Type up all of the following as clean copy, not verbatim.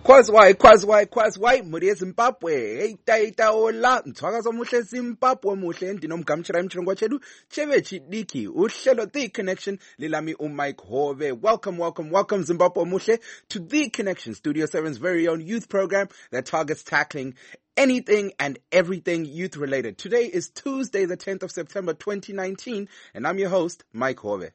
Kwazwai, muri Zimbabwe, eita ola, mthwakazo muhle Zimbabwe muhle, ndinomgamchira imchirongwa chedu, cheve chidiki, uhlelo The Connection, lilami Mike Hove. Welcome Zimbabwe muhle to The Connection, Studio 7's very own youth program that targets tackling anything and everything youth related. Today is Tuesday, the 10th of September 2019, and I'm your host, Mike Hove.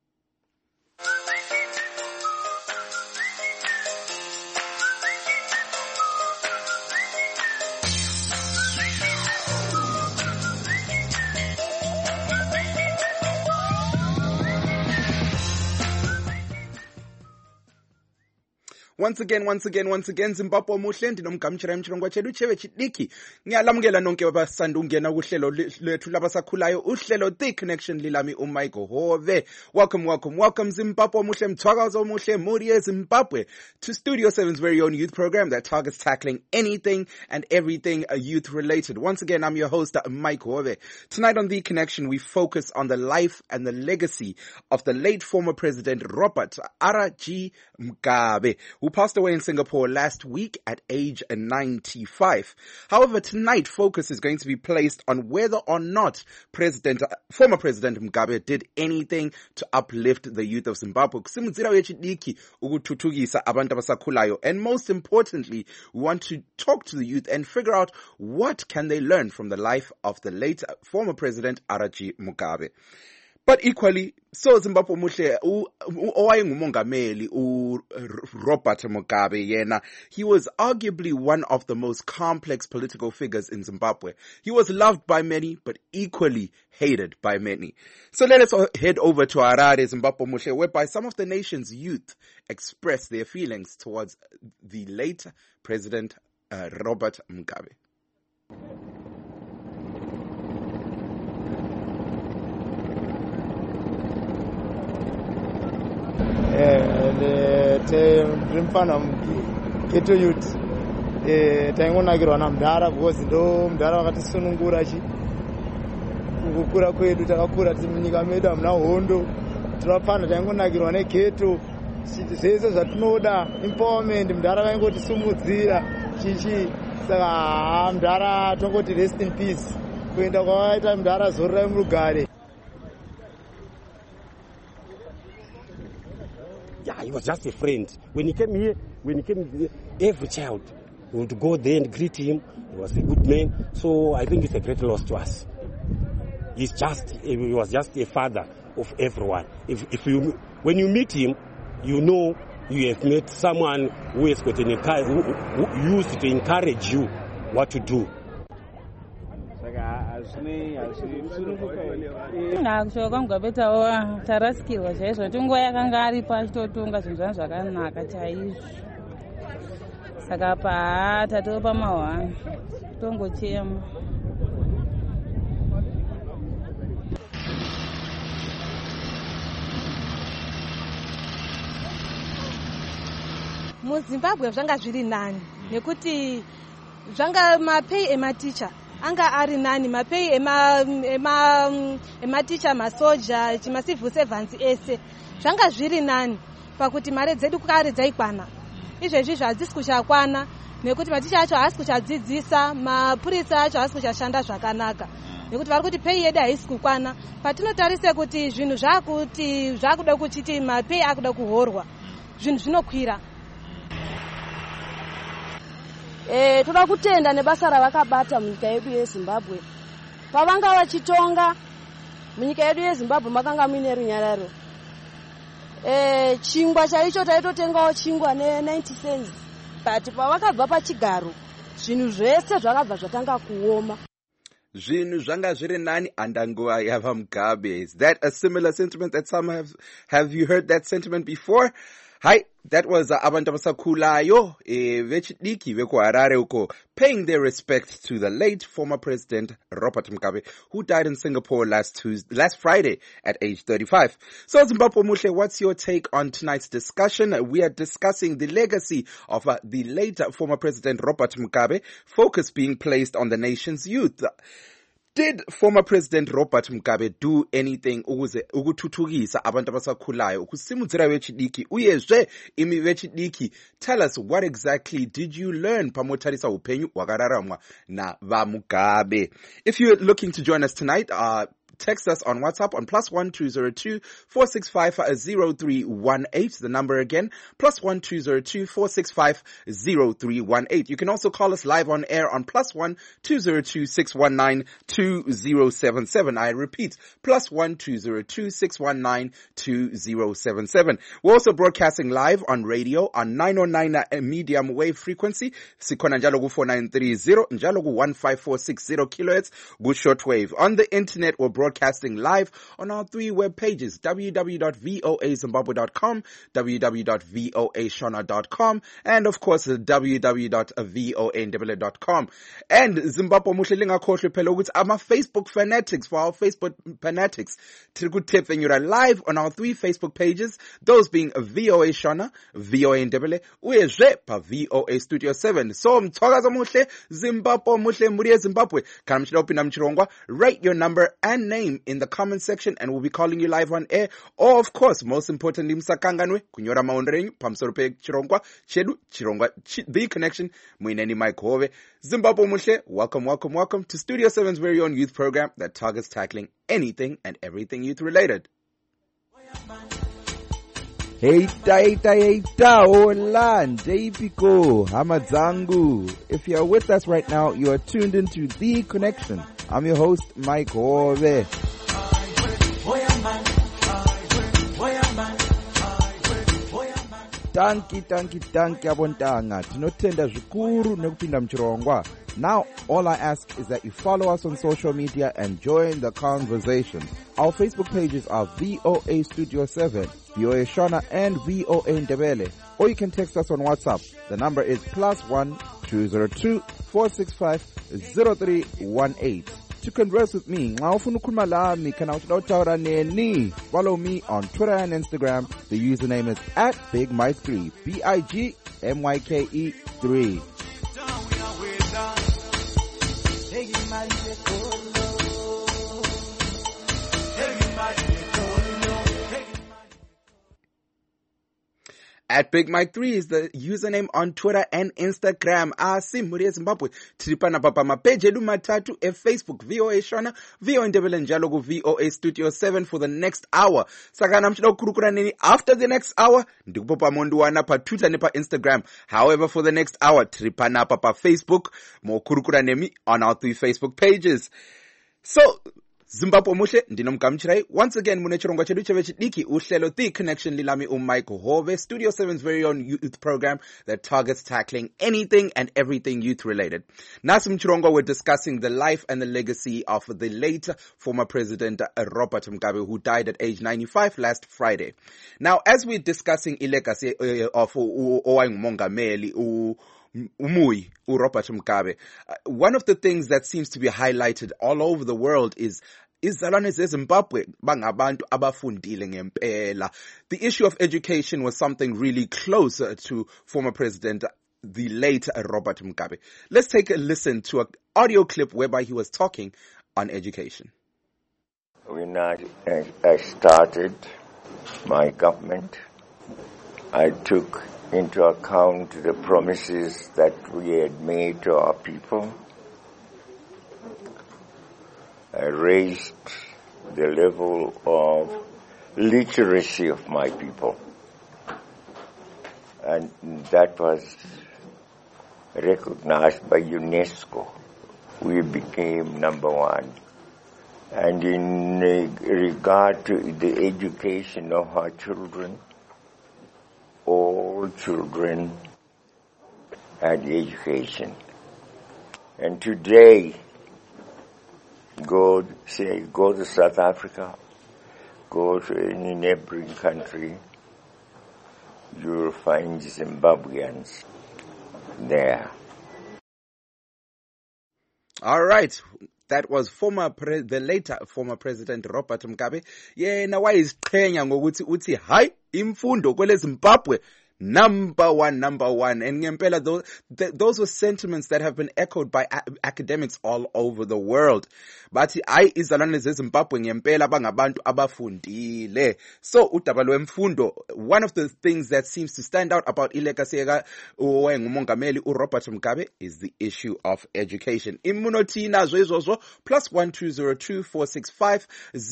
Once again, Zimbabwe muhle, ndinomgamchira imchirongwa chedu cheve chidiki. Ngiyalamukela nonke abasanda ungena kuhlelo lethu labasakhulayo, uhlelo The Connection lilami Mike Hove. Welcome Zimbabwe muhle, mthwakazo muhle, muri Zimbabwe to Studio 7's very own youth program that targets tackling anything and everything youth related. Once again, I'm your host, Mike Hove. Tonight on The Connection, we focus on the life and the legacy of the late former President Robert R.G. Mugabe, who passed away in Singapore last week at age 95. However, tonight focus is going to be placed on whether or not former President Mugabe did anything to uplift the youth of Zimbabwe. And most importantly, we want to talk to the youth and figure out what can they learn from the life of the late former President R.G. Mugabe. But equally, so Zimbabwe muhle, owayengumongameli Robert Mugabe yena, he was arguably one of the most complex political figures in Zimbabwe. He was loved by many, but equally hated by many. So let us head over to Harare, Zimbabwe muhle, whereby some of the nation's youth express their feelings towards the late President Robert Mugabe. Rimfana Keto Youth taingonakirwa namudhara because ndo mudhara wakatisunungura kukura kwedu takakura tiri munyika medu hamuna hondo tinofana taingonakirwa negeto zvese zvatinoda empowerment mudhara vaingotisimudzira saka mudhara tongoti rest in peace kuenda kwavaita mudhara zorirai murugare. Yeah, he was just a friend. When he came here, every child would go there and greet him. He was a good man. So I think it's a great loss to us. He was just a father of everyone. When you meet him, you know you have met someone who used to encourage you what to do. Nakushoka Mugabe tarasikirwa chaizvo kuti nguva yakanga aripo achitotonga zvinhu zvangu zvakanaka chaizvo. Saka apa tatopa mahwani tongochema. MuZimbabwe zvanga zviri nani nekuti zvanga mapei ematicha anga ari nani, mapei ematicha, masoja, civil servants ese zvanga zviri nani pakuti mare dzedu kare dzaikwana. Izvezvi hadzisi kuchakwana nekuti maticha acho haasi kuchadzidzisa, mapurisa acho haasi kuchashanda zvakanaka nekuti vari kuti pei yedu haisi kukwana. Patinotarise kuti zvinhu zvakuda kuchiti mapei akuda kuhorwa, zvinhu zvinokwira. Toda kutenda nebasa ravakabata munyika yedu yeZimbabwe. Pavanga vachitonga munyika yedu yeZimbabwe makanga muine runyararo. Chingwa chaicho taitotengawo chingwa ne90 cents. But pavakabva pachigaro zvinhu zvese zvakabva zvatanga kuoma. Zvinhu zvanga zviri nani andanguva yava Mugabe. Is that a similar sentiment that some have you heard that sentiment before? Hi, that was abantu abasakhulayo vechidiki vekuHarare uko paying their respects to the late former President Robert Mugabe, who died in Singapore last Friday at age 35. So Zimbabwe muhle, what's your take on tonight's discussion? We are discussing the legacy of the late former President Robert Mugabe, focus being placed on the nation's youth. Did former President Robert Mugabe do anything ukuze ukuthuthukisa abantu abasakhulayo ukusimudzira vechidiki uyezve imi vechidiki? Tell us, what exactly did you learn pamotarisa upenyu wakararamwa na vaMugabe? If you're looking to join us tonight, text us on WhatsApp on +1202 465 0318. The number again, +1202 465 0318. You can also call us live on air on +1202 619 2077. I repeat, +1202 619 2077. We're also broadcasting live on radio on 909 medium wave frequency. Sikhona njalo ku 4930, njalo ku 15460 kilohertz, good shortwave. On the internet, we're broadcasting live on our 3 web pages, www.voazimbabwe.com, www.voashona.com, and of course www.voandebele.com. And Zimbabwe muhle lingakhohlwe phela ukuthi ama Facebook fanatics, for our Facebook fanatics, tirikutephenyura live on our 3 Facebook pages, those being VOA Shona, VOA Ndebele, uyezve pa VOA Studio 7. So mthokaza muhle, Zimbabwe muhle, muri Zimbabwe, kana mchida upinda mchirongwa, write your number and name in the comment section and we'll be calling you live on air. Or of course, most importantly, msakanganwe kunyora maonrenyu pamsoro pe chirongwa chedu chirongwa the connection mwineni Mike Hove. Zimbabwe muhle, welcome to Studio 7's very own youth program that targets tackling anything and everything youth related. Heita, hola, Jpiko, Hamadzangu. If you're with us right now, you are tuned into The Connection. I'm your host, Mike Hove. Tanki abontanga. Tinotenda zvikuru nekupinda mchirongwa. Now, all I ask is that you follow us on social media and join the conversation. Our Facebook pages are VOA Studio 7, VOA Shona, and VOA Ndebele. Or you can text us on WhatsApp. The number is +1202 465 0318. To converse with me, follow me on Twitter and Instagram. The username is @BigMike3, BIGMYKE3. @BigMike3 is the username on Twitter and Instagram. Muri Zimbabwe. Tripana papa mapeje edu matatu Facebook, VOA Shona, VOA Ndebele njalo ku VOA Studio 7 for the next hour. Sakana mchida kurukura nini after the next hour. Ndikupopa monduwana pa Twitter ne pa Instagram. However, for the next hour, tripana papa Facebook, mo kurukura nemi on our 3 Facebook pages. So, Zimbabwe mushe ndinomgamchirai once again mune chirongwa chedu chevechidiki uhlelo The Connection lilami Mike Hove, Studio 7's very own youth program that targets tackling anything and everything youth related. Nasi mchirongwa, we're discussing the life and the legacy of the late former President Robert Mugabe, who died at age 95 last Friday. Now, as we're discussing legacy of Mongameli Umui, Robert Mugabe, one of the things that seems to be highlighted all over the world is izalwane zeZimbabwe bangabantu abafundile ngempela. The issue of education was something really close to former President, the late Robert Mugabe. Let's take a listen to an audio clip whereby he was talking on education. When I started my government, I took into account the promises that we had made to our people. I raised the level of literacy of my people, and that was recognized by UNESCO. We became number 1. And in regard to the education of our children, all children had education. And today, go to South Africa, go to any neighboring country, you'll find Zimbabweans there. All right. That was the later former President Robert Mugabe. Yena wayiziqhenya ngokuthi uthi hayi imfundo kwele Zimbabwe Number one. And ngempela, those were sentiments that have been echoed by academics all over the world. Bathi ayi izalwane zeZimbabwe ngempela bangabantu abafundile. So udaba lwemfundo, one of the things that seems to stand out about ilegacy yaka owayengumongameli uRobert Mugabe is the issue of education. Immunotina zvezozwo +1 202 465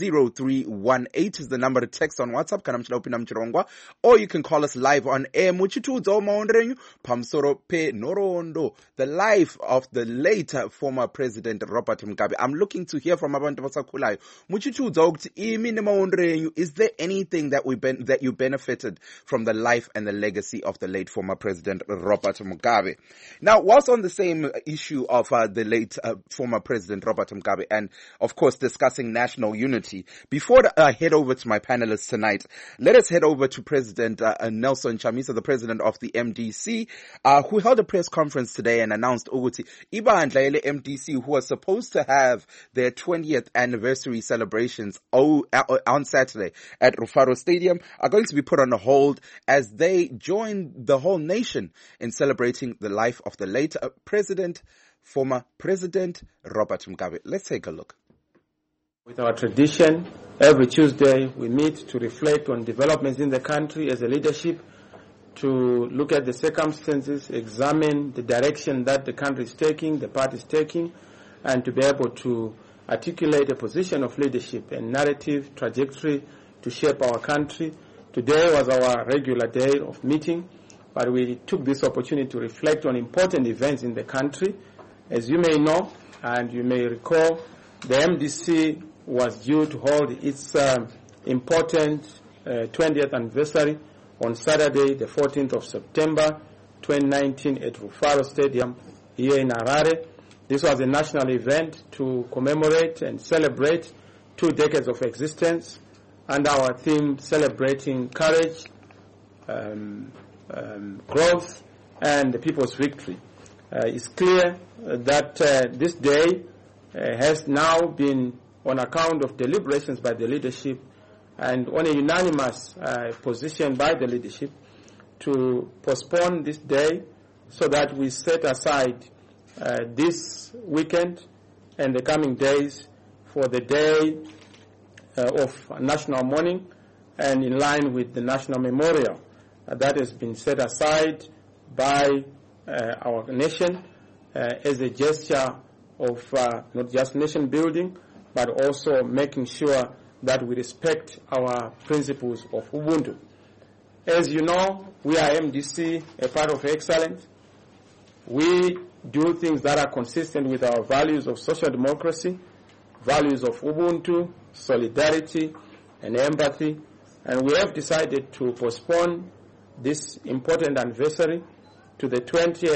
0318 is the number to text on WhatsApp kana mchila upina mchirongwa, or you can call us live on air. Muchitudzo maonderenyu pamsoro pe norondo, the life of the late former President Robert Mugabe. I'm looking to hear from abantu basakhulayo. Muchitudzo ukuthi imi nemaonderenyu, is there anything that you benefited from the life and the legacy of the late former President Robert Mugabe? Now, whilst on the same issue of the late former President Robert Mugabe, and of course discussing national unity, before I head over to my panelists tonight, let us head over to President Nelson Chamisa, the president of the MDC, who held a press conference today and announced ukuthi ibandla ele MDC, who was supposed to have their 20th anniversary celebrations on Saturday at Rufaro Stadium, are going to be put on hold as they join the whole nation in celebrating the life of the late former President Robert Mugabe. Let's take a look. With our tradition, every Tuesday we meet to reflect on developments in the country as a leadership, to look at the circumstances, examine the direction that the country is taking, the party is taking, and to be able to articulate a position of leadership and narrative trajectory to shape our country. Today was our regular day of meeting, but we took this opportunity to reflect on important events in the country. As you may know, and you may recall, the MDC was due to hold its important 20th anniversary on Saturday, the 14th of September 2019 at Rufaro Stadium here in Harare. This was a national event to commemorate and celebrate 2 decades of existence under our theme celebrating courage, growth, and the people's victory. It's clear that this day has now been on account of deliberations by the leadership and on a unanimous position by the leadership to postpone this day so that we set aside this weekend and the coming days for the day of national mourning, and in line with the national memorial that has been set aside by our nation as a gesture of not just nation building, but also making sure that we respect our principles of Ubuntu. As you know, we are MDC, a part of excellence. We do things that are consistent with our values of social democracy, values of Ubuntu, solidarity, and empathy. And we have decided to postpone this important anniversary to the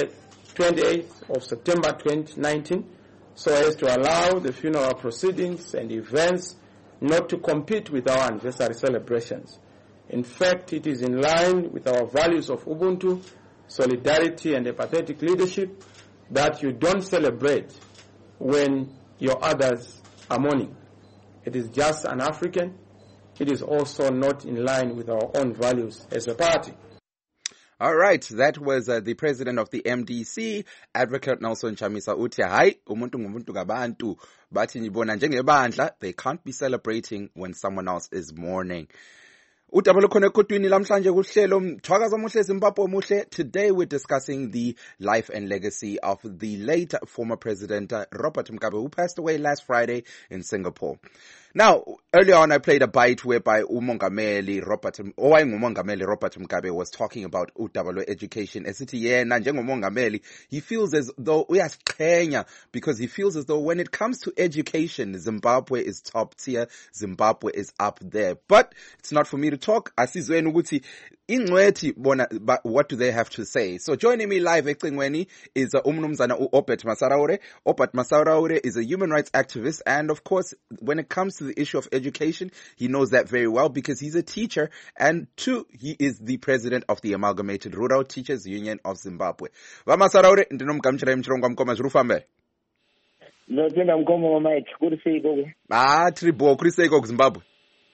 28th of September 2019, so as to allow the funeral proceedings and events not to compete with our anniversary celebrations. In fact, it is in line with our values of Ubuntu, solidarity, and empathetic leadership that you don't celebrate when your others are mourning. It is just an African. It is also not in line with our own values as a party. All right, that was the president of the MDC, Advocate Nelson Chamisa. Uthi hayi umuntu ngumuntu ngabantu, bathi ngibona njengebandla, they can't be celebrating when someone else is mourning. Udaba lukhona ekhotwini lamhlanje kuhlelo mthwakaza muhle Zimbabwe muhle. Today we're discussing the life and legacy of the late former president Robert Mugabe, who passed away last Friday in Singapore. Now, earlier on I played a bite whereby umongameli Robert Mugabe was talking about udaba lwe-education. Esithi yena njengomongameli, he feels as though uyasiqhenya because he feels as though when it comes to education, Zimbabwe is top tier, Zimbabwe is up there. But it's not for me to talk. Asizweni ukuthi ingcwethi bona what do they have to say? So joining me live ecingweni is umnumzana uObert Masaraure. Obert Masaraure is a human rights activist, and of course when it comes to the issue of education, he knows that very well because he's a teacher, and two, he is the president of the Amalgamated Rural Teachers Union of Zimbabwe. Masaraure ndinomgamchira emchirongwa mkoma zvirufambe. No tenda mkomo Mike, kuri seiko. Tribo kuri seiko ku Zimbabwe.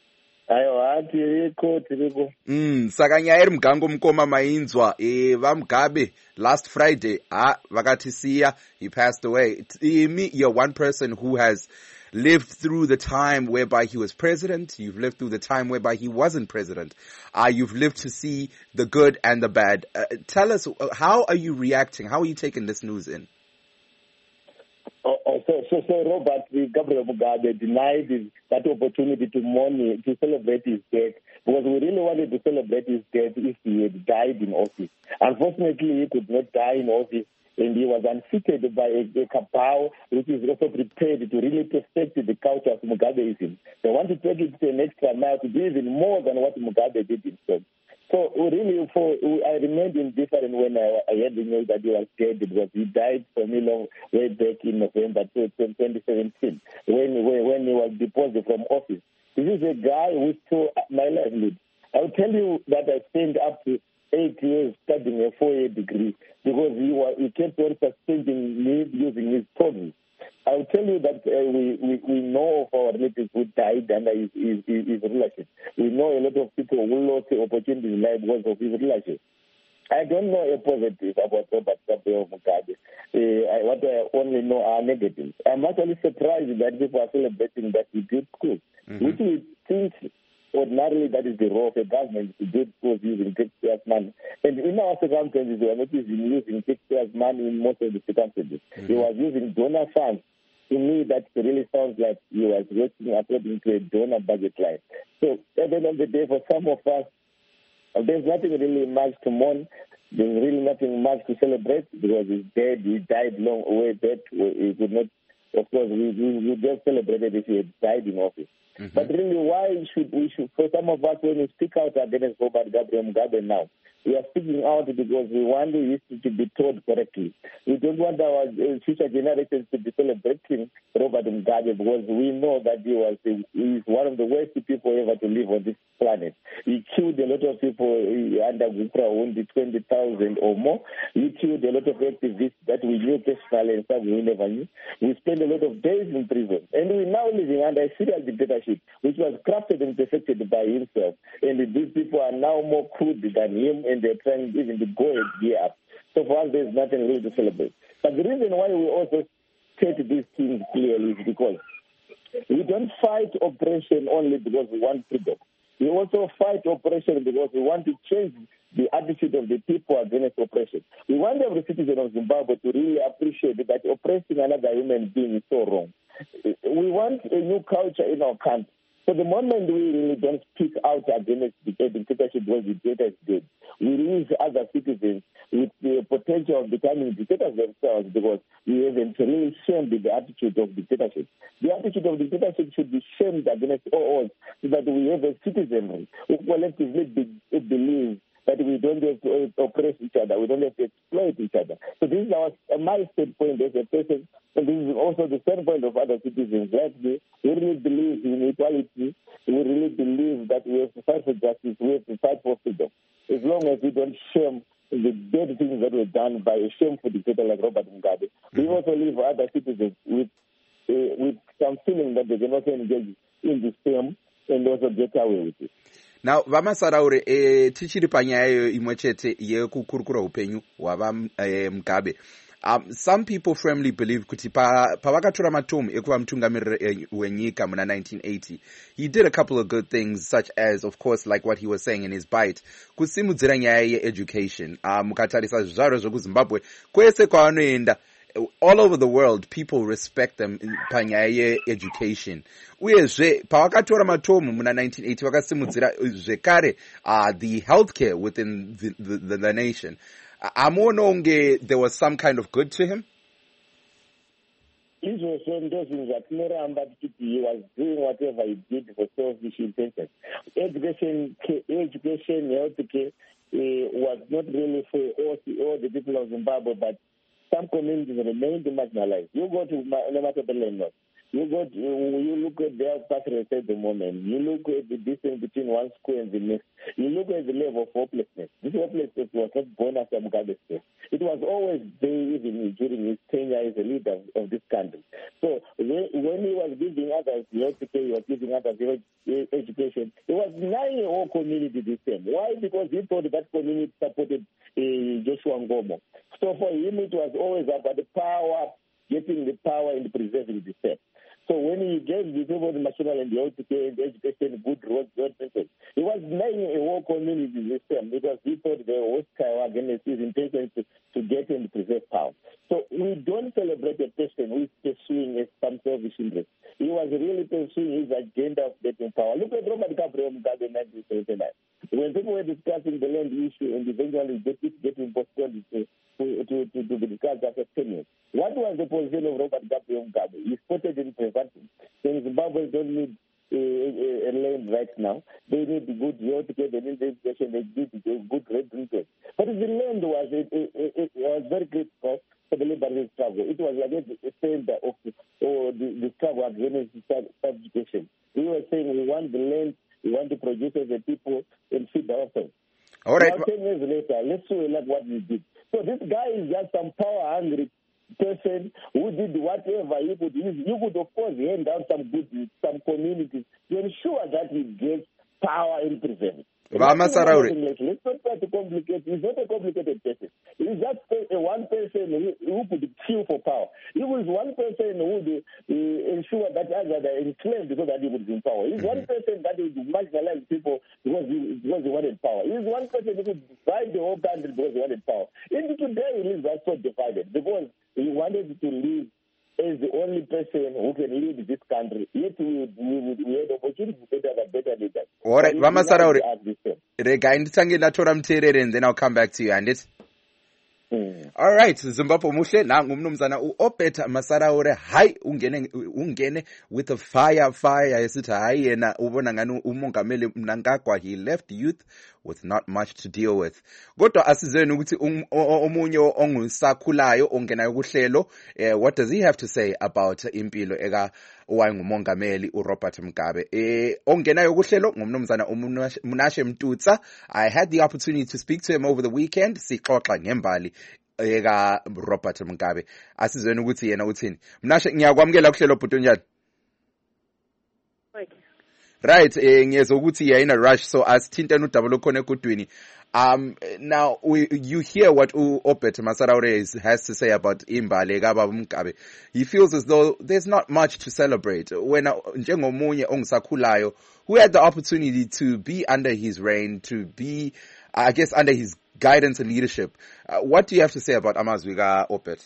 aiwa tiriko saka nyaya iri mugango mukoma mainzwa vamugabe last Friday vakatisiya, he passed away. You're one person who has lived through the time whereby he was president. You've lived through the time whereby he wasn't president. You've lived to see the good and the bad. Tell us, how are you reacting? How are you taking this news in? So Robert Gabriel Mugabe denied that opportunity to mourn, to celebrate his death, because we really wanted to celebrate his death if he had died in office. Unfortunately, he could not die in office, and he was unfitted by a cabal which is also prepared to really perfect the culture of Mugabeism. They want to take it to an extra mile to do even more than what Mugabe did himself. So really, I remained indifferent when I heard the news that he was dead, because he died for me long way back in November 2017 when he was deposed from office. This is a guy who stole my livelihood. I'll tell you that I spent up to 8 years studying a 4-year degree because he kept on suspending me using his problems. I'll tell you that we know of our relatives who died under his relationship. We know a lot of people who lost the opportunity in life because of his relationship. I don't know a positive about Robert Gabriel Mugabe. What I only know are negatives. I'm actually surprised that people are celebrating that he did schools, which we think ordinarily that is the role of a government to build schools using taxpayers' money. And in our circumstances, we are not using taxpayers' money in most of the circumstances. He was using donor funds. To me, that really sounds like he was working according to a donor budget line. So at the end of the day, for some of us, there's nothing really much to mourn. There's really nothing much to celebrate because he's dead. He died long way back. He could not, of course, we just celebrated if he had died in office. But really, why should we, for some of us, when we speak out against Robert Gabriel Mugabe now, we are speaking out because we want the history to be told correctly. We don't want our future generations to be celebrating Robert Mugabe because we know that he is one of the worst people ever to live on this planet. He killed a lot of people under Gupra, only 20,000 or more. He killed a lot of activists that we knew personally and some we never knew. We spent a lot of days in prison. And we're now living under a serial dictatorship, which was crafted and perfected by himself. And these people are now more crude than him, and they're trying even to go a gear up. So for us, there's nothing really to celebrate. But the reason why we also state these things clearly is because we don't fight oppression only because we want freedom. We also fight oppression because we want to change the attitude of the people against oppression. We want every citizen of Zimbabwe to really appreciate that oppressing another human being is so wrong. We want a new culture in our country. So the moment we really don't speak out against the dictatorship because the dictator is dead, we leave other citizens with the potential of becoming dictators themselves because we haven't really shamed the attitude of dictatorship. The attitude of dictatorship should be shamed against all so that we have a citizenry who collectively believes that we don't have to oppress each other, we don't have to exploit each other. So this is my standpoint as a person, and this is also the standpoint of other citizens like me. We really believe in equality. We really believe that we have to fight for justice. We have to fight for freedom. As long as we don't shame the bad things that were done by a shameful dictator like Robert Mugabe, we also leave other citizens with some feeling that they can also engage in the same and also get away with it. Now, vamasaraure tichiri panyaya imwe chete yekukurukura upenyu hwava Mugabe. Some people firmly believe kuti pavakatora matomu ekuva mutungamiriri wenyika muna 1980, he did a couple of good things, such as, of course, like what he was saying in his bite, kusimudzira nyaya yeeducation. Mukatarisa zvizvarwa zvekuzimbabwe kwese kwaanoenda, all over the world, people respect them panyaya yeeducation. Uyezve pavakatora matomu muna 1980 vakasimudzira zvekare the healthcare within the nation. Amononge there was some kind of good to him. He was doing whatever he did for selfish intentions. Education, healthcare was not really for all the people of Zimbabwe, but some communities remained marginalized. You go to Nematabele North, You look at their pass rates at the moment. You look at the distance between one school and the next. You look at the level of hopelessness. This hopelessness was not born after Mugabe's death. It was always there even during his tenure as a leader of this country. So when he was giving others the healthcare, he was giving others the education, he was denying the whole community the same. Why? Because he thought that community supported Joshua Ngomo. So for him, it was always about the power, getting the power and preserving the same. So when he gave the people the national and the education, good roads, he was denying a whole community the same because he thought they were hostile against his intention to get and preserve power. So we don't celebrate a person who is pursuing some selfish interest. He was really pursuing his agenda of getting power. Look at Robert Gabriel Mugabe in 1979. When people were discussing the land issue and eventually getting postponed to be discussed after 10 years. What was the position of Robert Gabriel Mugabe? He spotted in prevention. Saying Zimbabweans don't need a land right now. They need good health care, they need education, they need good red drinking. But the land was very critical for the liberation struggle. It was like a center of the struggle against subjugation. We were saying we want the land, we want to produce as a people and feed ourselves. All right. Now, 10 years later, let's show like what we did. So this guy is just some power-hungry person who did whatever he could. You could, of course, hand out some communities to ensure that he gets power and preserve it. Let's not try to complicate. He's not a complicated person. He's just one person who could kill for power. He was one person who would ensure that others are enslaved so that he would be in power. He's one person that would marginalize people because he wanted power. He's one person who could divide the whole country because he wanted power. Even today, he lives so divided because he wanted to live as the only person who can lead this country. Yet we had opportunity to have better leaders. All right, Vamasaraure. Rega nditsange ndatora muteereri and then I'll come back to you, and it. All right, Zimbabwe muhle nangu mnumzana uObert Masaraure. Hayi ungene with the fire esithi hayi yena ubona ngani umongameli Mnangagwa, he left youth with not much to deal with. Kodwa asizeni ukuthi omunye ongusakhulayo ongenayo kuhlelo, what does he have to say about impilo eka owayengumongameli uRobert Mugabe? Ongenayo kuhlelo ngumnumzana uMnashe Mtutsa. I had the opportunity to speak to him over the weekend. Sixoxa ngembali eka Robert Mugabe. Asizweni ukuthi yena uthini. Mnashe, ngiyakwamukela kuhlelo bhuti njani? Right, ngiyezwa ukuthi you're in a rush, so asithintene udaba lokhona egudwini. Now you hear what Obert Masaraure has to say about imbali kaBaba Mugabe. He feels as though there's not much to celebrate. When njengomunye ongisakhulayo who had the opportunity to be under his reign, to be, I guess, under his guidance and leadership. What do you have to say about amazwi kaObert?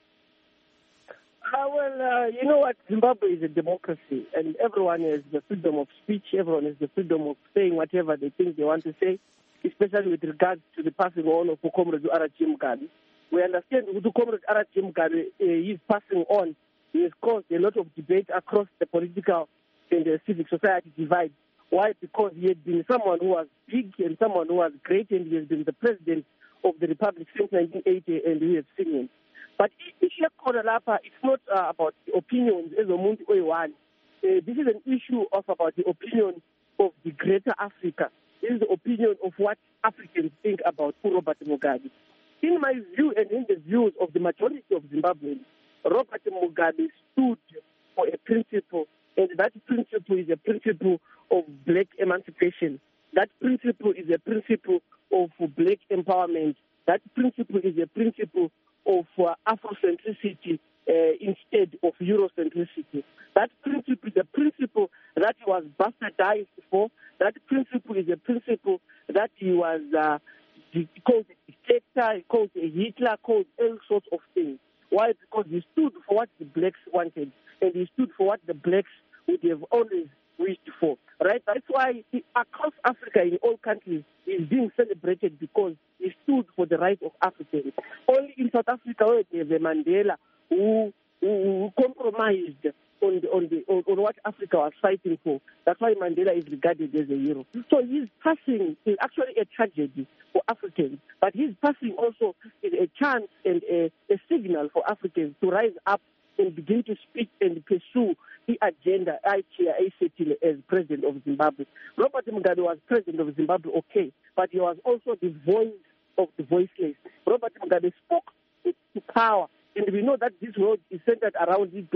You know what? Zimbabwe is a democracy, and everyone has the freedom of speech. Everyone has the freedom of saying whatever they think they want to say, especially with regards to the passing on of Comrade R.G. Mugabe. We understand that Comrade R.G. Mugabe, his passing on, he has caused a lot of debate across the political and the civic society divide. Why? Because he had been someone who was big and someone who was great, and he has been the president of the Republic since 1980, and we have seen him. But it's not about the opinions as a Mundi Oiwan. This is an issue about the opinion of the greater Africa. This is the opinion of what Africans think about Robert Mugabe. In my view and in the views of the majority of Zimbabweans, Robert Mugabe stood for a principle, and that principle is a principle of black emancipation. That principle is a principle of black empowerment. That principle is a principle of Afrocentricity instead of Eurocentricity. That principle is a principle that he was bastardized for. That principle is a principle that he was called a dictator, called a Hitler, called all sorts of things. Why? Because he stood for what the blacks wanted, and he stood for what the blacks would have always wished for. Right? That's why across Africa, in all countries, he's being celebrated because he stood for the rights of Africans. Only in South Africa, where there's a Mandela who compromised on what Africa was fighting for. That's why Mandela is regarded as a hero. So his passing is actually a tragedy for Africans, but his passing also is a chance and a signal for Africans to rise up and begin to speak and pursue agenda ayisetile as president of Zimbabwe. Robert Mugabe was president of Zimbabwe, okay, but he was also the voice of the voiceless. Robert Mugabe spoke to power. And we know that this world is centered around this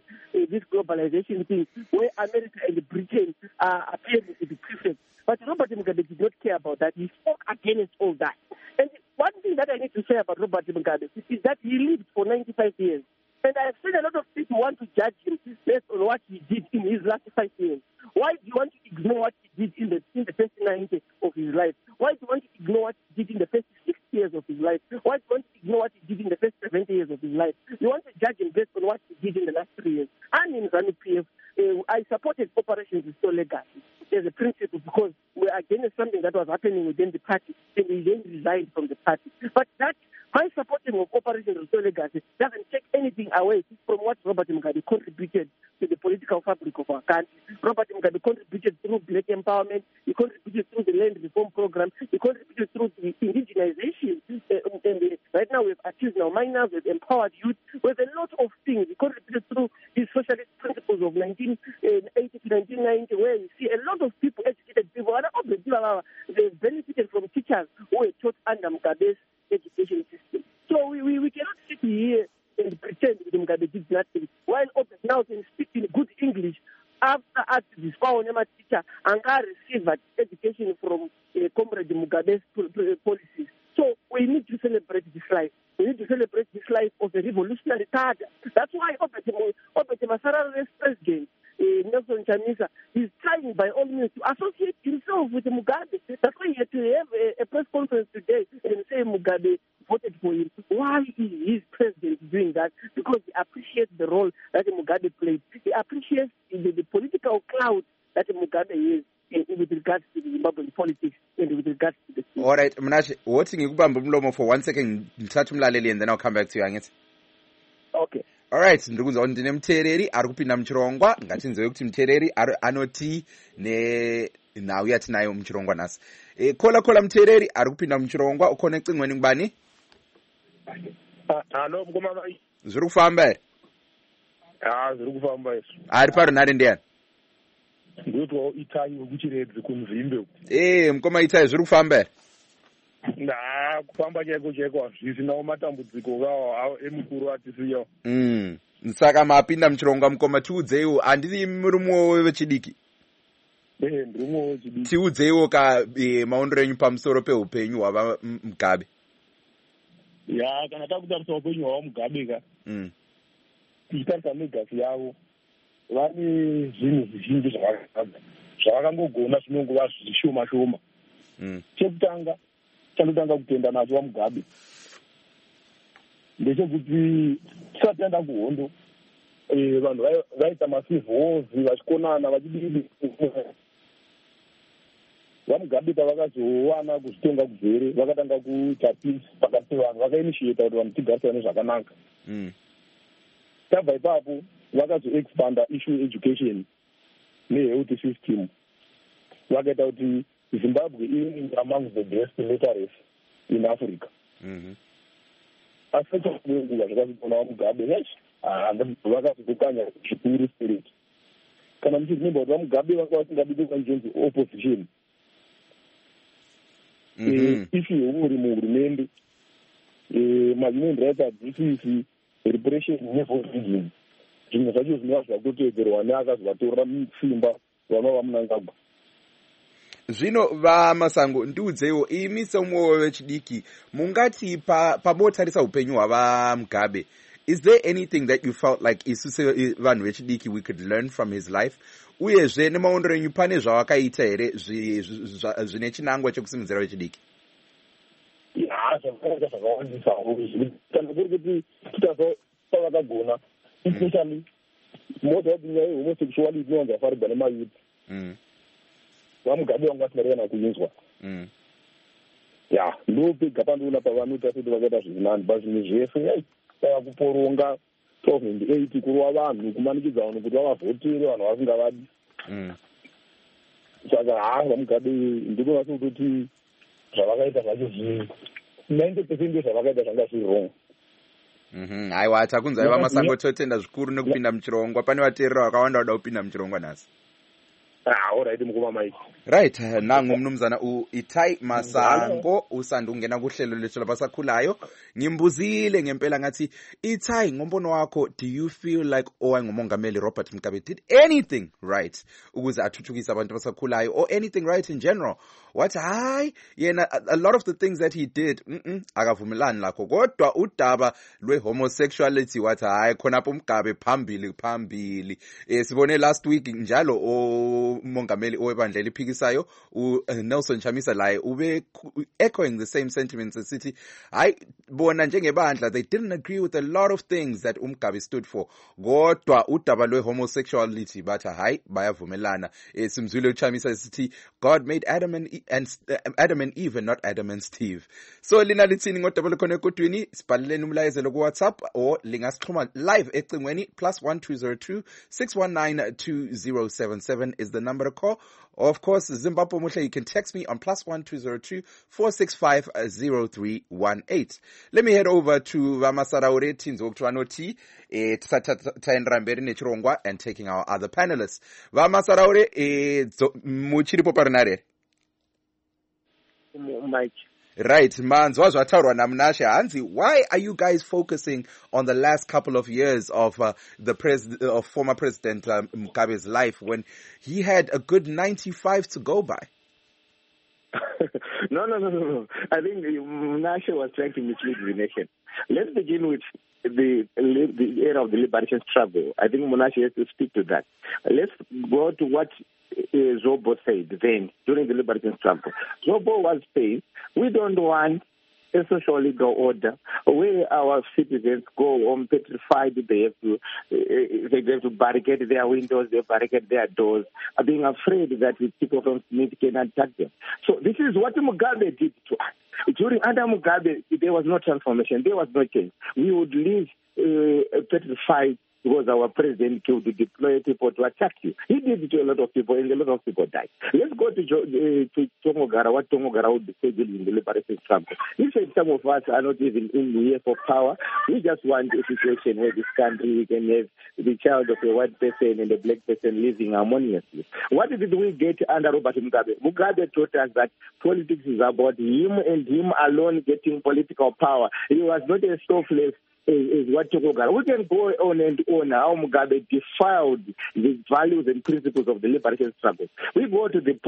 globalization thing, where America and Britain are appearing to be prefects. But Robert Mugabe did not care about that. He spoke against all that. And one thing that I need to say about Robert Mugabe is that he lived for 95 years. And I've seen a lot of people want to judge him based on what he did in his last 5 years. Why do you want to ignore what he did in the first 90 of his life? Why do you want to ignore what he did in the first 6 years of his life? Why do you want to ignore what he did in the first 70 years of his life? You want to judge him based on what he did in the last 3 years. I'm in ZANU-PF. I supported Operation Restore Legacy as a principle because we're against something that was happening within the party, and we then resigned from the party. But that my supporting of Operation Restore Legacy doesn't take anything away from what Robert Mugabe contributed to the political fabric of our country. Robert Mugabe contributed through black empowerment. He contributed through the land reform program. He contributed through the indigenization. Right now we have artisanal miners, we have empowered youth. We have a lot of things. He contributed through his socialist principles of 1980 to 1990, where you see a lot of people, educated people, they benefited from teachers who were taught under Mugabe's education system. So we cannot sit here and pretend that Mugabe did nothing. While Obed now can speak in good English, after this power teacher and received education from Comrade Mugabe's policies. So we need to celebrate this life. We need to celebrate this life of a revolutionary cadre. That's why Obed Masara's president, Nelson Chamisa, is trying by all means to associate himself with Mugabe. That's why he had to have a press conference today and say Mugabe voted for him. Why is his president doing that? Because he appreciates the role that Mugabe played. He appreciates the political clout that Mugabe is with regards to the Zimbabwean politics and with regards to the... All right, Mnashe, wothi ngikubamba umlomo for 1 second, ngithatha umlaleli and then I'll come back to you, angithi? Okay. All right, ndikuza kuti ndine muthereri ari kupinda muchirongwa, ngatinzwe kuti muthereri anoti nhau yatinayo muchirongwa nhasi. Kola muthereri ari kupinda muchirongwa, uconnect ngweni ngubani? Hello, mkoma vai. Zviri kufamba here? Zviri kufamba isu. Ari parunhare ndiani? Ndotwawo Itai wekuchiredzi kunzimbe. Mkoma Itai zviri kufamba here? Kufamba chaiko hazvisinawo matambudziko kawo emukuru atisiyo. Saka mapinda muchirongwa mukoma, tiudzeiwo, handiri murumwe wechidiki? Ndiri mumwe wechidiki. Tiudzeiwo maondero enyu pamusoro peupenyu hwava Mugabe. Kana takutarisa upenyu hwava Mugabe ka. Tichitarisa negasi yavo vane zvinhu zvizhinji zvavakangogona zvinongova zvishoma shoma. Chekutanga chandotanga kutenda nacho vaMugabe ndechekuti tisati taenda kuhondo vanhu vaita masivhozi vachikonana vachidii. VaMugabe pavakazowana kuzvitonga kuzere vakatanga kuita peace pakati pevanhu, vakainitiata kuti vanhu tigarisane zvakanaka. Tabva ipapo vakazoexpanda issue education nehealth system, vakaita kuti Zimbabwe is among the best literacy in Africa. Asi nguva zvakazopona vaMugabe vakazotokanya zvikuru spirit. Kana muchizimba kuti vaMugabe vanga vasingadi kukanzonzi opposition. Issue yeuri muhurumende, ma-human rights abuses, repression nevotism, zvimwe zvacho zvinova zvakutotedzerwa neakazovatorera simba vanova vaMnangagwa. Zvino vaMasango, ndiudzeiwo, imi semumwe wechidiki, mungati pamotarisa upenyu hwava Mugabe, is there anything that you felt like isu vanhu vechidiki we could learn from his life? Uyezve nemaondero enyu pane zvawakaita here zvine chinangwa chekusimudzira vechidiki? Zvakaita zvakawandisawo kana kuri kuti titazva pavakagona, especially moda kuti nyaya yehomosexuality inonzi yafarirwa nemayuthi. VaMugabe vanga vasingareva kuinzwa. Ndopega pandoona pavanoita sekuti vakaita zvirinani pazvinhu zvese saka kuporonga 2008 kurova vanhu kumanikidza vanhu kuti vavavhotere vanhu vasingavadi. Saka VaMugabe ndinoona sekutoti zvavakaita zvacho 90% zvavakaita zvanga zviri wrong. Haiwa atakunzwa vamasango totenda zvikuru nekupinda muchirongwa. Pane vateerera vakawanda vada kupinda muchirongwa nhasi. Alright mukoma maiki. Right, nangu mnumzana Itai Masango usanda ungena kuhlelo lethu labasakhulayo. Ngimbuzile ngempela ngathi Itai ngombono wakho, do you feel like owayengumongameli Robert Mugabe did anything right ukuze athuthukise abantu abasakhulayo, or anything right in general? What yena a lot of the things that he did akavumelani lakho, kodwa udaba lwe-homosexuality wathi khonapho Mugabe phambili. Sibone last week njalo umongameli owebandla eliphikisayo Nelson Chamisa laye ube echoing the same sentiments esithi bona njengebandla they didn't agree with a lot of things that Mugabe stood for, kodwa udaba lwe-homosexuality bathi bayavumelana. Simzwile uChamisa esithi God made Adam and Eve and not Adam and Steve. So lina lithini ngodaba lukhona ekodweni, sibhaleleni umlayezelo ku WhatsApp or lingasixhuma live ecingweni +1202 619 2077 is the number to call. Of course, Zimbabwe Muhle, you can text me on +1202 465 0318. Let me head over to Vamasaraure Tinzokwanoti Taenramberi Nechirongwa and taking our other panelists. Vamasaraure Muchiripo Parnare. Mike. Right, manzwa zvataurwa naMunashe Hanzi, why are you guys focusing on the last couple of years of former President Mugabe's life when he had a good 95 to go by? No. I think Munashe was trying to mislead the nation. Let's begin with the era of the liberation struggle. I think Munashe has to speak to that. Let's go to what Zobo said then during the liberation struggle. Zobo was saying, we don't want a social legal order where our citizens go home petrified. They have to barricade their windows, they barricade their doors, being afraid that people from Smith can attack them. So this is what Mugabe did to us. During under Mugabe, there was no transformation, there was no change. We would live petrified because our president could deploy people to attack you. He did it to a lot of people, and a lot of people died. Let's go to Tongogara, what Tongogara would say in the liberation struggle. He said some of us are not even in the year for power. We just want a situation where this country we can have the child of a white person and a black person living harmoniously. What did we get under Robert Mugabe? Mugabe taught us that politics is about him and him alone getting political power. He was not a selfless is what Tongogara. We can go on and on how Mugabe defiled the values and principles of the liberation struggle. We go to the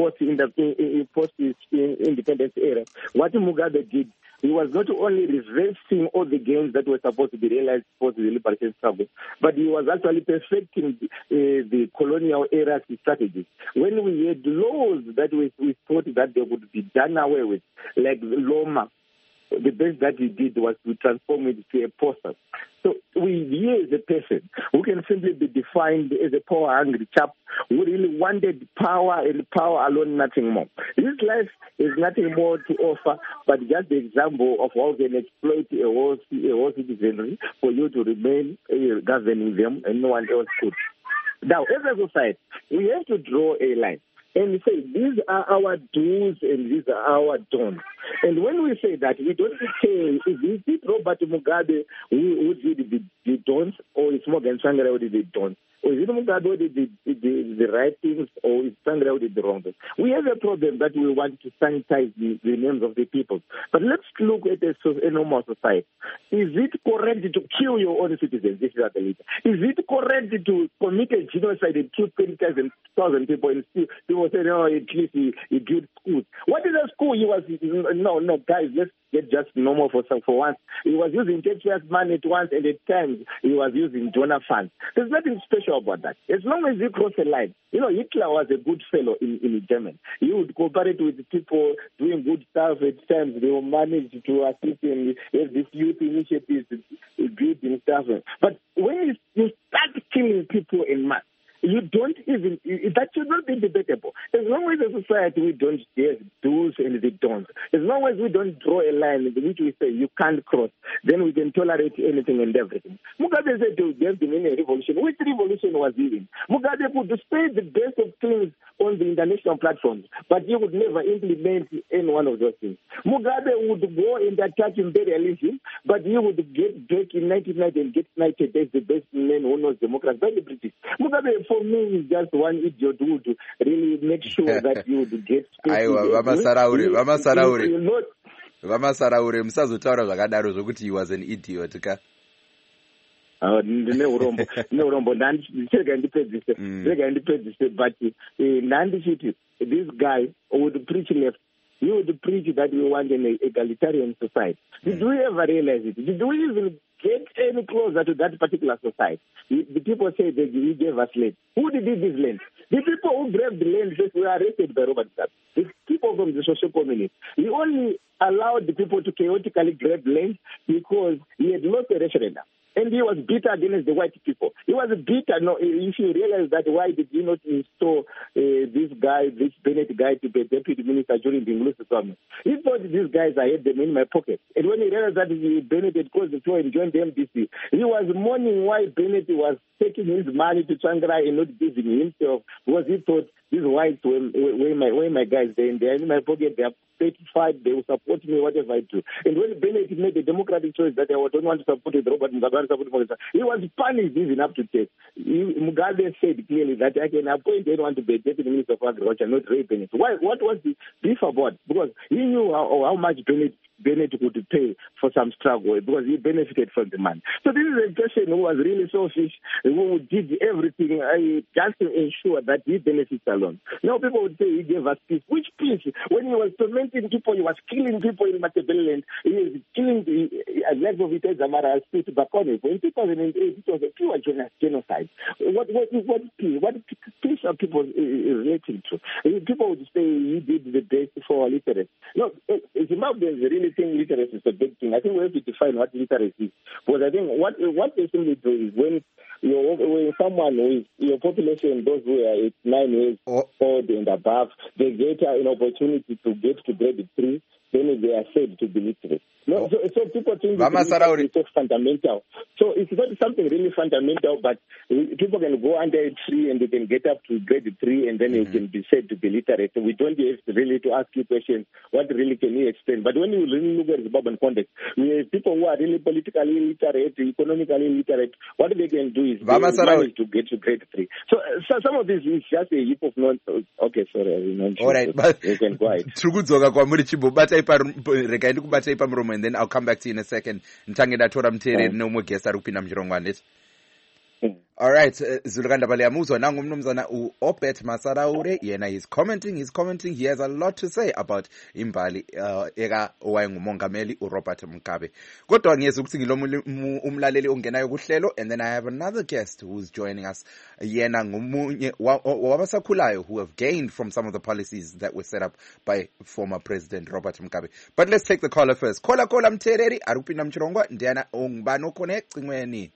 post-independence era. What Mugabe did, he was not only reversing all the gains that were supposed to be realized post the liberation struggle, but he was actually perfecting the colonial era strategies. When we had laws that we thought that they would be done away with, like Loma, the best that he did was to transform it to a process. So we as a person who can simply be defined as a power-hungry chap who really wanted power and power alone, nothing more. This life is nothing more to offer but just the example of how you can exploit a whole citizenry for you to remain governing them and no one else could. Now, as a society, we have to draw a line and say these are our do's and these are our don'ts. And when we say that, we don't say, is it Robert Mugabe who did the don'ts, or is Morgan Tsvangirai who did the don'ts? Or is it Mugabe who did the right things, or is Tsvangirai who did the wrong things? We have a problem that we want to sanitize the names of the people. But let's look at a normal society. Is it correct to kill your own citizens? This is the leader. Is it correct to commit a genocide and kill 20,000 people and still people say, no, at least he built schools? What is a school? He was, no, guys, let's get just normal for once. He was using taxpayers' money at once, and at times he was using donor funds. There's nothing special about that. As long as you cross a line. You know, Hitler was a good fellow in Germany. He would cooperate with people doing good stuff. At times they will manage to assist in these youth initiatives, building stuff. But when you start killing people in mass, you don't even, that should not be debatable. As long as a society we don't have do's and the don'ts, as long as we don't draw a line in which we say you can't cross, then we can tolerate anything and everything. Mugabe said there has been a revolution. Which revolution was he in? Mugabe could say the best of things on the international platforms, but he would never implement any one of those things. Mugabe would go and attack imperialism, but he would get back in 1990 and get knighted as the best man who knows democracy by the British. Mugabe, for me, is just one idiot who would really make sure that you would get... Vamasaraure musazotaura zvakadaro zvokuti he was an idiot ka neurombo ndandisirega ndipedzise but ndandichiti this guy would preach left. He would preach that we want an egalitarian society. Did we ever realize it? Did we even get any closer to that particular society? The people say that he gave us land. Who did this land? The people who grabbed the land just were arrested by Robert Mugabe. The people from the social community. He only allowed the people to chaotically grab land because he had lost a referendum. And he was bitter against the white people. He was bitter. No, if you realize that, why did he not install this Bennett guy to be deputy minister during the English government? He thought these guys, I had them in my pocket. And when he realized that Bennett had closed the floor and joined the MDC, he was mourning why Bennett was taking his money to Tsvangirai and not giving himself, because he thought these whites were my guys. They're in my pocket. They are certified. They will support me, whatever I do. And when Bennett made a democratic choice that I don't want to support with Robert Mugabe, he was punished even up to death. Mugabe said clearly that I can appoint anyone to be deputy minister of agriculture, not Ray Bennett. Why? What was the beef about? Because he knew how much Bennett could pay for some struggle, because he benefited from the man. So this is a person who was really selfish, who did everything just to ensure that he benefits alone. Now people would say he gave us peace. Which peace? When he was tormenting people, he was killing people in Matabeleland, he was killing like of Zamara State Bakone. In 2008, it was a pure genocide. What peace? What peace are people relating to? People would say he did the best for literacy. No, Zimbabwe is really think literacy is a big thing. I think we have to define what literacy is. Because I think what they simply do is when someone with your population, those who are 9 years old and above, they get an opportunity to get to grade 3, then they are said to be literate. No, so people think it's so fundamental. So it's not something really fundamental, but people can go under a tree and they can get up to grade 3 and then you can be said to be literate. So we don't have really to ask you questions, what really can you explain? But when you really look at the Zimbabwean context, we have people who are really politically literate, economically literate. What they can do is they manage to get to grade 3. So some of this is just a heap of nonsense. Okay, sorry. All right, but you can go ahead. And then I'll come back to you in a second. All right, Zulukanda Baliamuzwa nangu mnumzana Obet Masaraure yena he's commenting. He has a lot to say about imbali eka owayengumongameli uRobert Mugabe. Kodwa ngiyeza ukuthi ngilo umlaleli ongenayo kuhlelo, and then I have another guest who's joining us. Yena ngomunye wabasakhulayo who have gained from some of the policies that were set up by former President Robert Mugabe. But let's take the caller first. Kola Mtereri arupinda mchirongwa ndiyana ongibani okhona ecingweni.